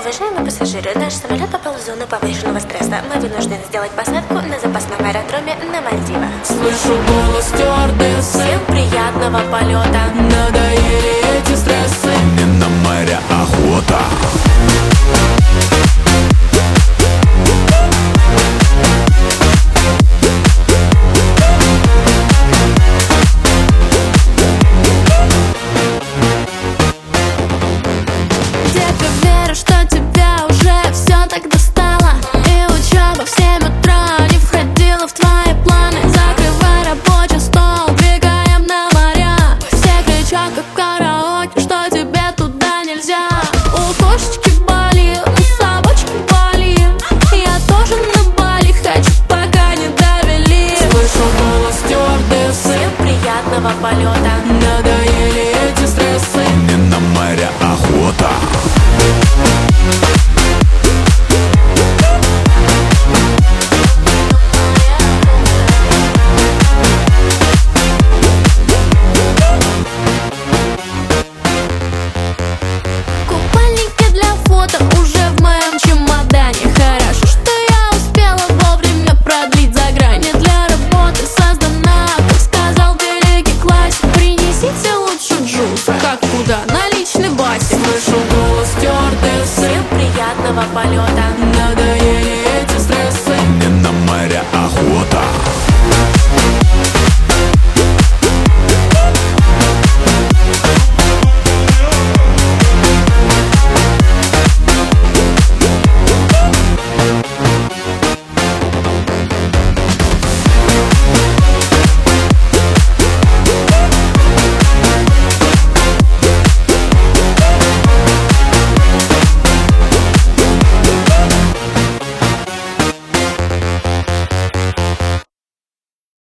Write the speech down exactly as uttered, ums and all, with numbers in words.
Уважаемые пассажиры, наш самолет попал в зону повышенного стресса. Мы вынуждены сделать посадку на запасном аэродроме на Мальдивах. Слышу голос стюардессы. Всем приятного полета. Надоели эти стрессы. Не на море охота.